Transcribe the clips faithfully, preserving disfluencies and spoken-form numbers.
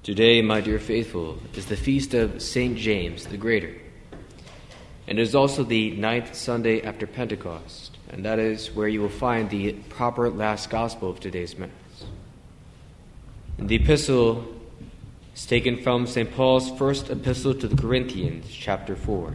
Today, my dear faithful, is the feast of Saint James the Greater, and it is also the ninth Sunday after Pentecost, and that is where you will find the proper last gospel of today's Mass. And the epistle is taken from Saint Paul's first epistle to the Corinthians, chapter four.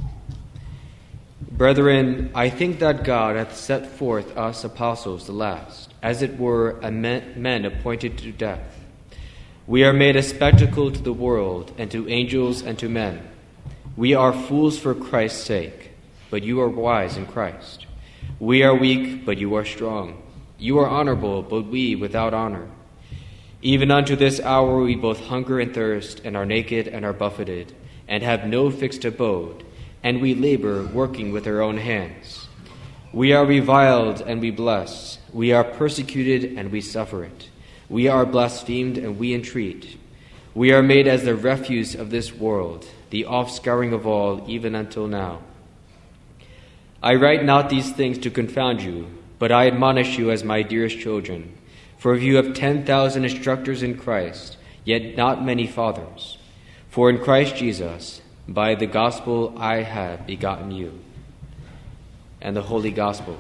Brethren, I think that God hath set forth us apostles the last, as it were a men, men appointed to death. We are made a spectacle to the world, and to angels, and to men. We are fools for Christ's sake, but you are wise in Christ. We are weak, but you are strong. You are honorable, but we without honor. Even unto this hour we both hunger and thirst, and are naked and are buffeted, and have no fixed abode, and we labor, working with our own hands. We are reviled, and we bless. We are persecuted, and we suffer it. We are blasphemed, and we entreat. We are made as the refuse of this world, the offscouring of all, even until now. I write not these things to confound you, but I admonish you as my dearest children. For if you have ten thousand instructors in Christ, yet not many fathers. For in Christ Jesus, by the gospel I have begotten you. And the Holy Gospel.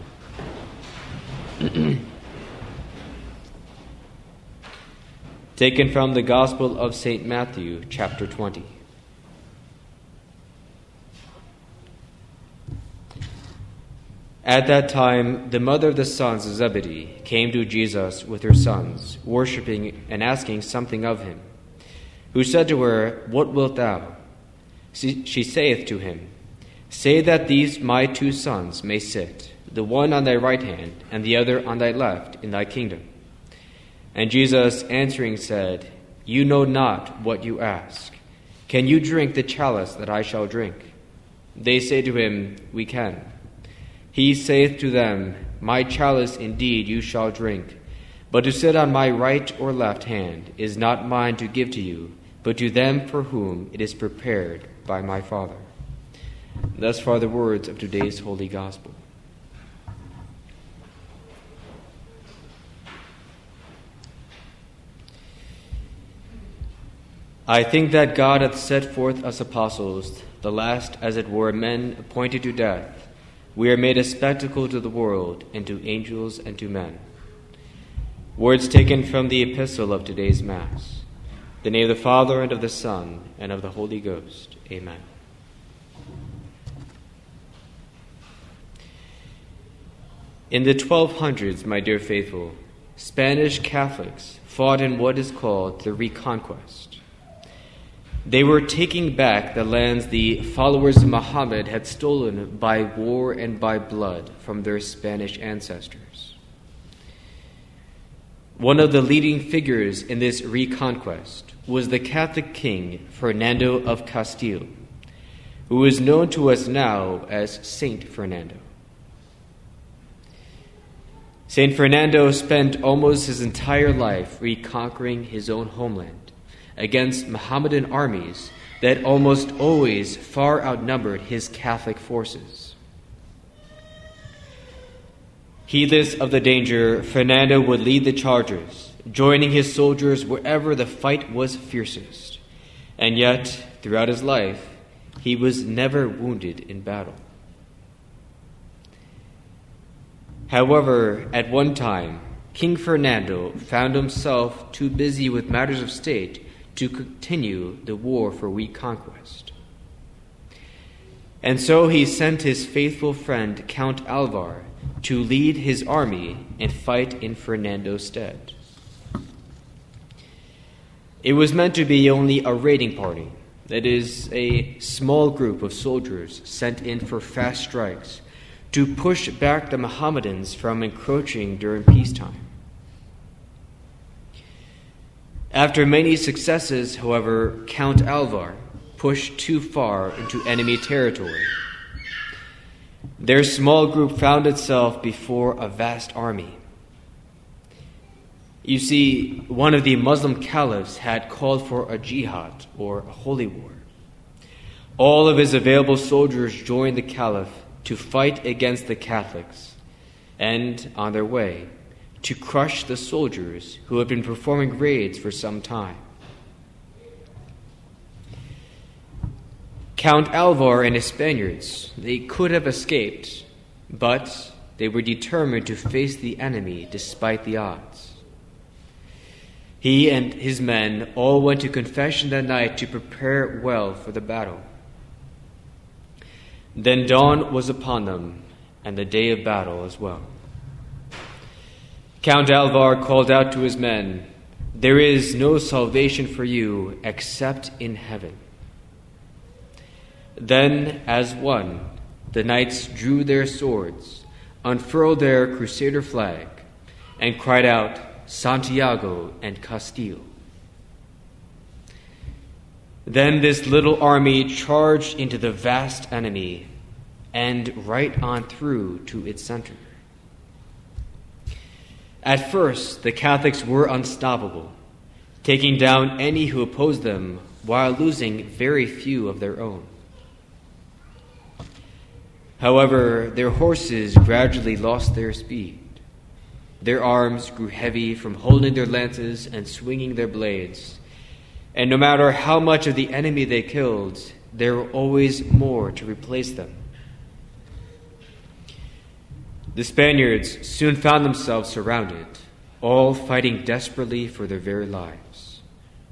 Taken from the Gospel of Saint Matthew, chapter twenty. At that time, the mother of the sons of Zebedee came to Jesus with her sons, worshipping and asking something of him, who said to her, What wilt thou? She, she saith to him, Say that these my two sons may sit, the one on thy right hand, and the other on thy left, in thy kingdom. And Jesus answering said, You know not what you ask. Can you drink the chalice that I shall drink? They say to him, We can. He saith to them, My chalice indeed you shall drink, but to sit on my right or left hand is not mine to give to you, but to them for whom it is prepared by my Father. Thus far the words of today's Holy Gospel. I think that God hath set forth us apostles, the last, as it were, men appointed to death. We are made a spectacle to the world, and to angels, and to men. Words taken from the epistle of today's Mass. In the name of the Father, and of the Son, and of the Holy Ghost. Amen. In the twelve hundreds, my dear faithful, Spanish Catholics fought in what is called the Reconquest. They were taking back the lands the followers of Muhammad had stolen by war and by blood from their Spanish ancestors. One of the leading figures in this reconquest was the Catholic king Fernando of Castile, who is known to us now as Saint Fernando. Saint Fernando spent almost his entire life reconquering his own homeland against Mohammedan armies that almost always far outnumbered his Catholic forces. Heedless of the danger, Fernando would lead the charges, joining his soldiers wherever the fight was fiercest. And yet, throughout his life, he was never wounded in battle. However, at one time, King Fernando found himself too busy with matters of state to continue the war for reconquest. And so he sent his faithful friend Count Alvar to lead his army and fight in Fernando's stead. It was meant to be only a raiding party, that is, a small group of soldiers sent in for fast strikes to push back the Mohammedans from encroaching during peacetime. After many successes, however, Count Alvar pushed too far into enemy territory. Their small group found itself before a vast army. You see, one of the Muslim caliphs had called for a jihad, or a holy war. All of his available soldiers joined the caliph to fight against the Catholics, and on their way, to crush the soldiers who had been performing raids for some time. Count Alvar and his Spaniards, they could have escaped, but they were determined to face the enemy despite the odds. He and his men all went to confession that night to prepare well for the battle. Then dawn was upon them, and the day of battle as well. Count Alvar called out to his men, "There is no salvation for you except in heaven." Then, as one, the knights drew their swords, unfurled their crusader flag, and cried out, "Santiago and Castile." Then this little army charged into the vast enemy and right on through to its center. At first, the Catholics were unstoppable, taking down any who opposed them while losing very few of their own. However, their horses gradually lost their speed. Their arms grew heavy from holding their lances and swinging their blades, and no matter how much of the enemy they killed, there were always more to replace them. The Spaniards soon found themselves surrounded, all fighting desperately for their very lives.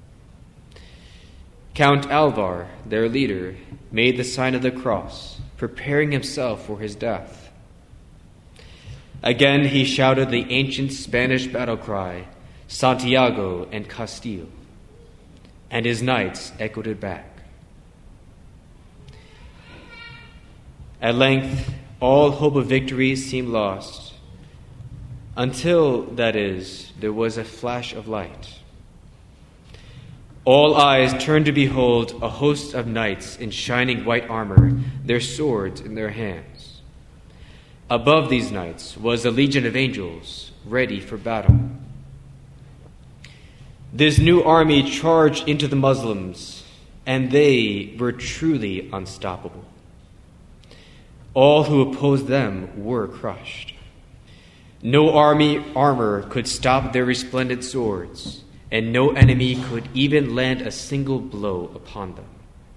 Count Alvar, their leader, made the sign of the cross, preparing himself for his death. Again he shouted the ancient Spanish battle cry, "Santiago and Castile," and his knights echoed it back. At length, all hope of victory seemed lost, until, that is, there was a flash of light. All eyes turned to behold a host of knights in shining white armor, their swords in their hands. Above these knights was a legion of angels, ready for battle. This new army charged into the Muslims, and they were truly unstoppable. All who opposed them were crushed. No army armor could stop their resplendent swords, and no enemy could even land a single blow upon them.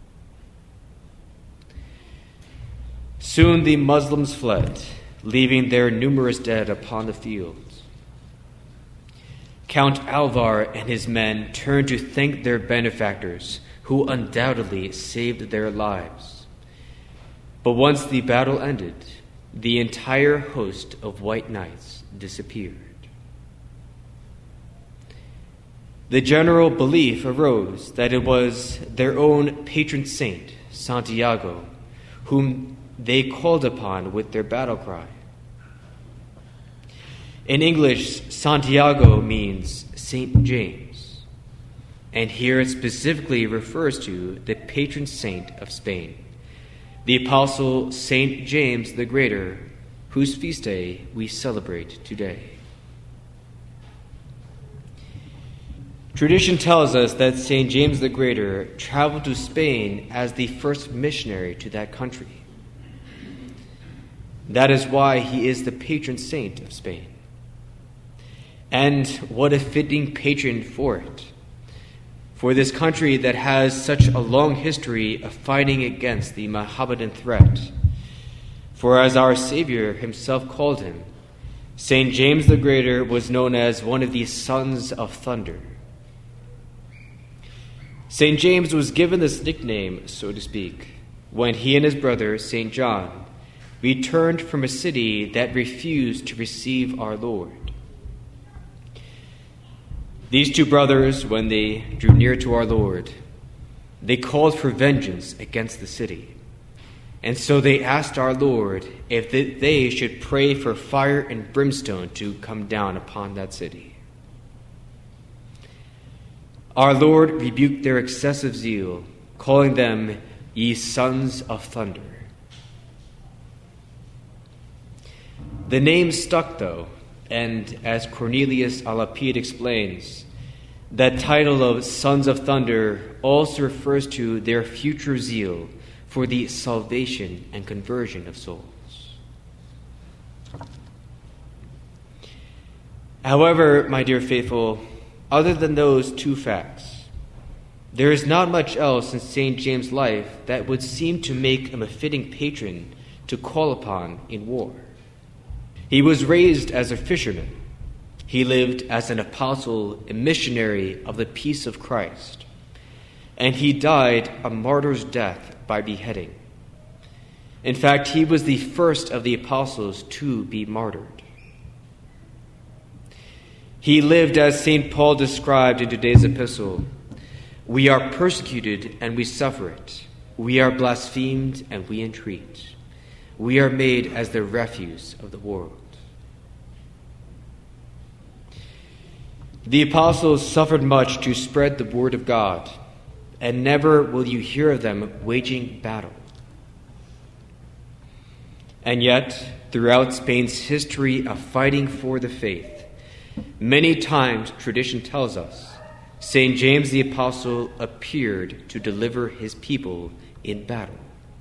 Soon the Muslims fled, leaving their numerous dead upon the fields. Count Alvar and his men turned to thank their benefactors, who undoubtedly saved their lives. But once the battle ended, the entire host of white knights disappeared. The general belief arose that it was their own patron saint, Santiago, whom they called upon with their battle cry. In English, Santiago means Saint James, and here it specifically refers to the patron saint of Spain, the Apostle Saint James the Greater, whose feast day we celebrate today. Tradition tells us that Saint James the Greater traveled to Spain as the first missionary to that country. That is why he is the patron saint of Spain. And what a fitting patron for it, for this country that has such a long history of fighting against the Mohammedan threat. For as our Savior himself called him, Saint James the Greater was known as one of the sons of thunder. Saint James was given this nickname, so to speak, when he and his brother, Saint John, returned from a city that refused to receive our Lord. These two brothers, when they drew near to our Lord, they called for vengeance against the city. And so they asked our Lord if they should pray for fire and brimstone to come down upon that city. Our Lord rebuked their excessive zeal, calling them ye sons of thunder. The name stuck, though, and as Cornelius a Lapide explains, that title of sons of thunder also refers to their future zeal for the salvation and conversion of souls. However, my dear faithful, other than those two facts, There is not much else in Saint James' life that would seem to make him a fitting patron to call upon in war. He was raised as a fisherman. He lived as an apostle and missionary of the peace of Christ. And he died a martyr's death by beheading. In fact, he was the first of the apostles to be martyred. He lived as Saint Paul described in today's epistle. We are persecuted and we suffer it. We are blasphemed and we entreat. We are made as the refuse of the world. The apostles suffered much to spread the word of God, and never will you hear of them waging battle. And yet, throughout Spain's history of fighting for the faith, many times tradition tells us Saint James the Apostle appeared to deliver his people in battle.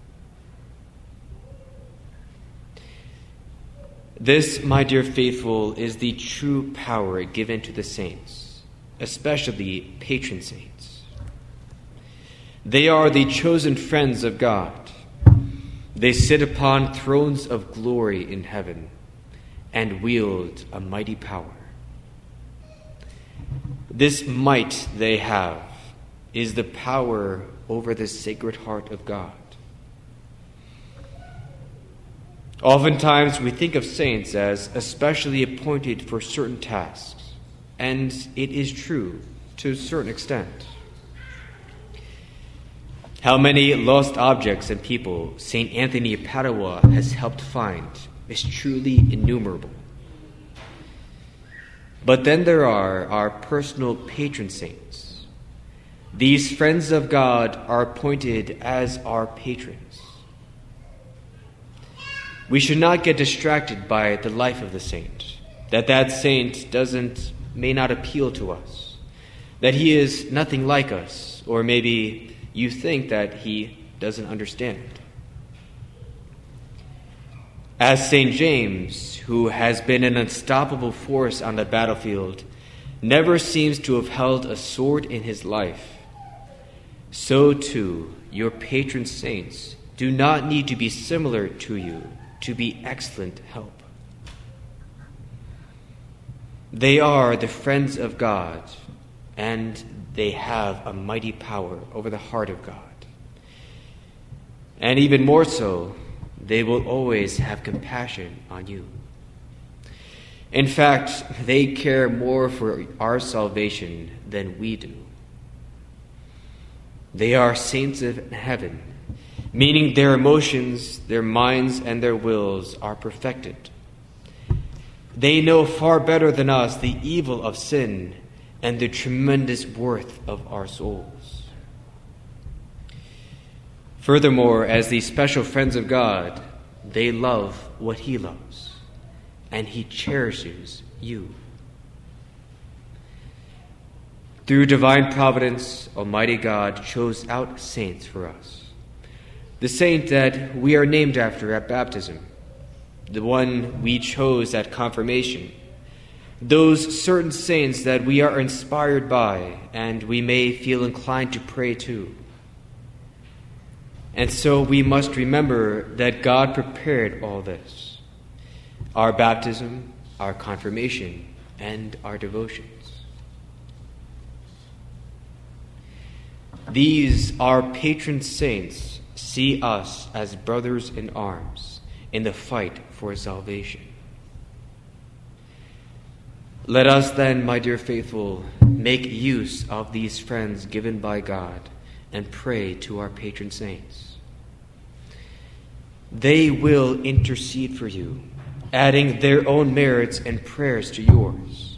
This, my dear faithful, is the true power given to the saints, especially patron saints. They are the chosen friends of God. They sit upon thrones of glory in heaven and wield a mighty power. This might they have is the power over the Sacred Heart of God. Oftentimes we think of saints as especially appointed for certain tasks, and it is true to a certain extent. How many lost objects and people Saint Anthony of Padua has helped find is truly innumerable. But then there are our personal patron saints. These friends of God are appointed as our patrons. We should not get distracted by the life of the saint, that that saint doesn't, may not appeal to us, that he is nothing like us, or maybe you think that he doesn't understand. As Saint James, who has been an unstoppable force on the battlefield, never seems to have held a sword in his life, so too your patron saints do not need to be similar to you to be excellent help. They are the friends of God, and they have a mighty power over the heart of God. And even more so, they will always have compassion on you. In fact, they care more for our salvation than we do. They are saints of heaven, meaning their emotions, their minds, and their wills are perfected. They know far better than us the evil of sin and the tremendous worth of our souls. Furthermore, as the special friends of God, they love what he loves, and he cherishes you. Through divine providence, Almighty God chose out saints for us. The saint that we are named after at baptism, the one we chose at confirmation, those certain saints that we are inspired by and we may feel inclined to pray to. And so we must remember that God prepared all this, our baptism, our confirmation, and our devotions. These, our patron saints, see us as brothers in arms in the fight for salvation. Let us then, my dear faithful, make use of these friends given by God and pray to our patron saints. They will intercede for you, adding their own merits and prayers to yours.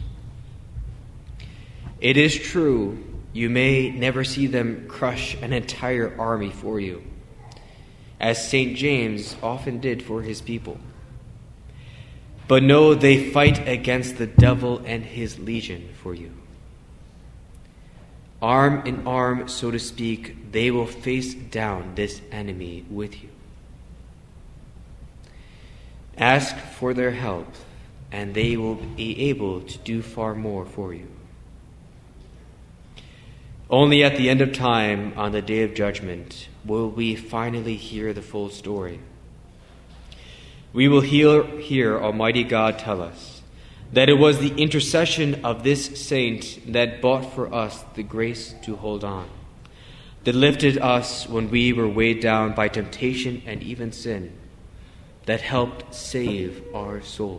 It is true, you may never see them crush an entire army for you, as Saint James often did for his people. But know they fight against the devil and his legion for you. Arm in arm, so to speak, they will face down this enemy with you. Ask for their help, and they will be able to do far more for you. Only at the end of time, on the day of judgment, will we finally hear the full story. We will hear, hear Almighty God tell us that it was the intercession of this saint that bought for us the grace to hold on, that lifted us when we were weighed down by temptation and even sin, that helped save our souls.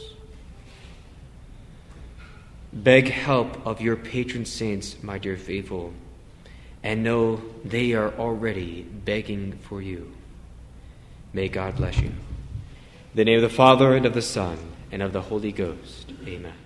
Beg help of your patron saints, my dear faithful, and know they are already begging for you. May God bless you. In the name of the Father, and of the Son, and of the Holy Ghost. Amen.